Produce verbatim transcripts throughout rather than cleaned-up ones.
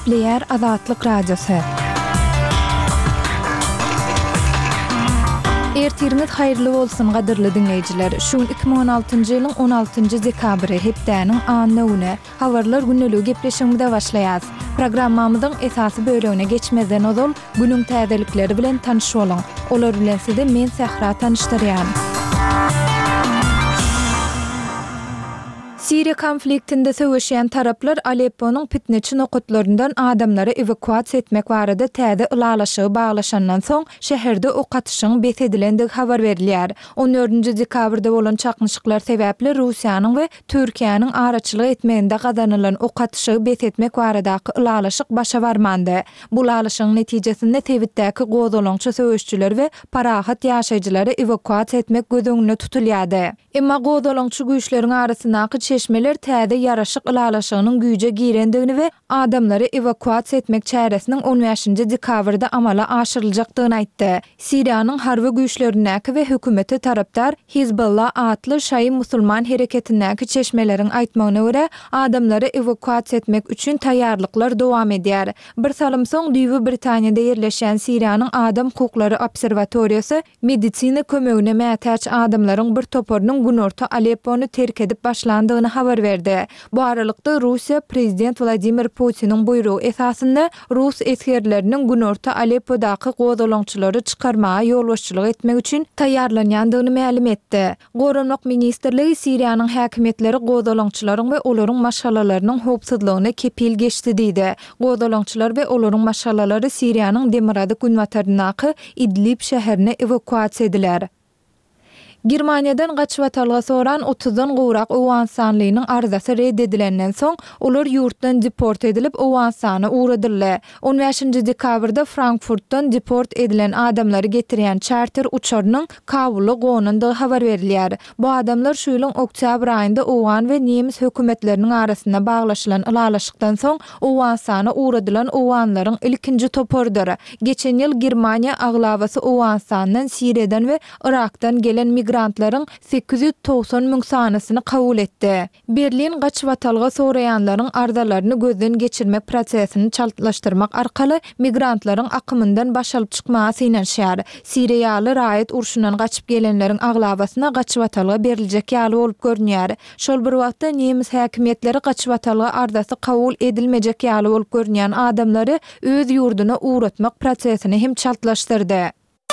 Nükleer Azatlyk Radiosu. Ertiriniz hayırlı bolsun gadyrly dinleyijiler. Şu iki bin on altyncı ýylyň on altyncı dekabry hepdäniň anlygyny habarlar günneligi gepleşigimizde başlaýar. Programmamyzyň esasy bölegine geçmeden ozal günüň täzelikleri bilen tanışyp bolan. Olar bilen sizi men Sahra tanışdyrýan. Siriya konfliktinde söwüşýän taraplar Alepponyň pitneçi nokatlaryndan adamlary evakuasiýa etmek barada täze ulalaşygy baglaşandan soň şäherde ok atyşyň betedilendigi habar berilýär. on dördünji dekabrda bolan çaknyşyklar sebäpli Russiýanyň we Türkiýanyň araçylyk etmeginde gazanylan ok atyşygy betetmek baradaky ulalaşyk başa barmandy. Bu ulalaşygyň netijesinde Tewitdäki gozalaňçy söwüşçüler we parahat ýaşaýjylary evakuasiýa etmek gözüňde tutulýardy. Emma gozalaňçy güýçleriň arasyndaky çeşmeler täze ýaraşyk ulalaşygynyň güýje girendigini we adamlary evakuasiýa etmek çäresiniň on beşinji dekabrda amala aşyryljakdygyny aýtdy. Siriýanyň harby güýçlerindäki we hökümeti tarapdar Hizbullah atly şaý musulman hereketindäki çeşmeleriň aýtmagyna görä adamlary evakuasiýa etmek üçin taýýarlyklar dowam edýär. Bir salym soň Düýbi Britaniýada ýerleşen Siriýanyň Adam hukuklary obserwatoriýasy medisina kömegine mätäç adamlaryň bir toporunyň günorta Aleppony terk edip başlandygyny habar berdi. Bu aralykda Russiýa prezident Vladimir Putiniň buýrugy esasında Rus eskerleriniň günorta Aleppodaky gozalaňçylary çykarmaga ýolbaşçylyk etmek üçin taýýarlanýandygyny ma'lum etdi. Goranlyk ministrligi Siriýanyň häkimetleri gozalaňçylaryň we olaryň maşgalalarynyň howpsuzlygyna kepil geçdi diýdi. Gozalaňçylar we olaryň maşgalalary Siriýanyň Demirady günwaterindaky Idlib şäherine evakuasiýa ediler. Germaniýadan gaçyp atalga soran otuzdan gowrak owan sanlygynyň arzasy reddedilenden soň olar ýurtdan deport edilip owan sany uğradyldy. on beşinji dekabrda Frankfurtdan deport edilen adamlary getirýän charter uçarynyň Kabuly gonundy habar berilýär. Bu adamlar şu ýylyň oktyabr aýynda owan we nemis hökümetleriniň arasynda baglaşylan ulalaşykdan soň owan sany uğradylan owanlaryň ilkinji topordur. Geçen ýyl Germaniýa aglabasy owan sanynyň Siriýadan we Irakdan gelen migrantlaryň sekiz ýüz togson müň sanasyny kabul etdi. Berlin gaçyp atalga soraýanlaryň ardalaryny gözden geçirmek prosesini çaltlaşdyrmak arkaly migrantlaryň akymyndan başalyp çykmagy synanýar. Siriýaly raýat urşundan gaçyp gelenleriň aglabasyna gaçyp atalga beriljek ýaly bolup görünýär. Şol bir wagtda nemis häkimetleri gaçyp atalga ardasy kabul edilmejek ýaly bolup görünýän adamlary öz ýurduna uğratmak prosesini hem çaltlaşdyrdy.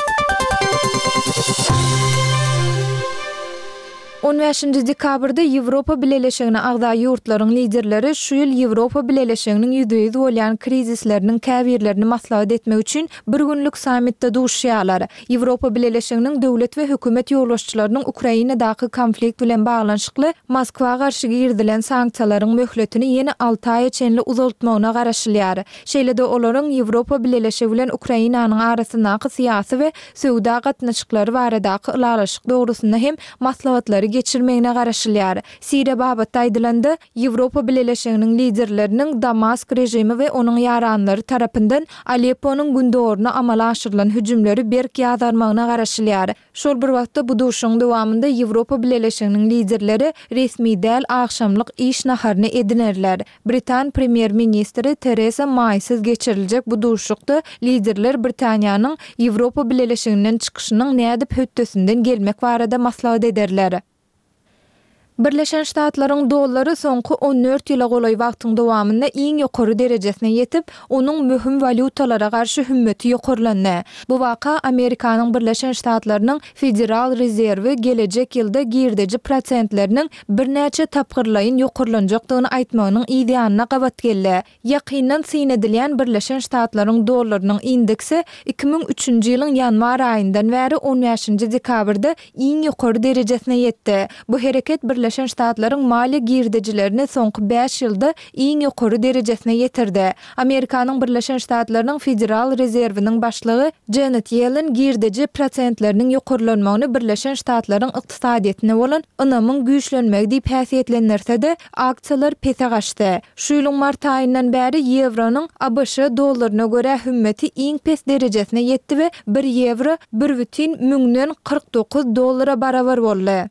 on beşinji dekabrda Ýewropa Birleşigine agda ýurtlaryň liderleri şu ýyl Ýewropa Birleşiginiň ýüzde ýüz bolýan krizisleriniň käbirlerini maslahat etmek üçin bir günlük sammitde duşýarlar. Ýewropa Birleşiginiň döwlet we hökümet ýolbaşçylarynyň Ukrainadaky konflikt bilen baglanşykly Moskwa garşy girdilen sanksiýalaryň möhletini ýene alty aýa çenli uzaltmagyna garaşylýar. Şeýle-de olaryň Ýewropa Birleşigi bilen Ukrainanyň arasyndaky syýasy we söwda gatnaşyklary baradaky ulalaşyk dogrusynda hem maslahatlary geçirmegine garaşylýar. Siriýa babatda aýdylandy, Ýewropa Birleşiginiň liderleriniň Damask rejimi we onuň ýaranlary tarapyndan Alepponyň gündoruna amala aşyrylan hüjümleri berk ýazarmagyna garaşylýar. Şol bir wagtda bu duşuň dowamında Ýewropa Birleşiginiň liderleri resmi däl akşamlyk iş naharyny edinerler. Britan premier ministri Theresa May'siz geçiriljek bu duşukda liderler Britaniýanyň Ýewropa Birleşiginden çykyşynyň nädip höttesinden gelmek barada maslahat ederler. Birleşen Ştatlaryň dollary soňky on dört ýyla golay wagtyň dowamında iň ýokary derejesine ýetip, onuň möhüm valutalara garşy hümmeti ýokurlandy. Bu waka Amerikanyň Birleşen Ştatlarynyň Federal Rezerwi gelecek ýylda girdeji prosentleriniň bir näçe tapgyrlaýyn ýokurlanjakdygyny aýtmagynyň ideýanyna gabat geldi. Ýakyndan synedilýän Birleşen Ştatlaryň dollarynyň indeksi iki bin üçünji ýylyň ýanwar aýyndan bäri on beşinji dekabrda iň ýokary derejesine ýetdi. Bu hereket Birleşen Ştatlaryň mali girdejilerini soňky beş ýylda iň ýokary derejesine ýetirdi. Amerikanyň Birleşen Ştatlarynyň Federal Rezerwiniň başlygy Janet Yellen girdeji prosentleriniň ýokurlanmagyny Birleşen Ştatlaryň ykdysadyetine bolan ynamyň güýçlenmegi diýip häsiýetlendirse-de aksiýalar pese gaçdy. Şu ýylyň mart aýyndan bäri ýevronyň A B Ş dollaryna görä hümmeti iň pes derejesine ýetdi we bir ýewro bir бүтін миңден кырк dokuz dollara barabar boldy.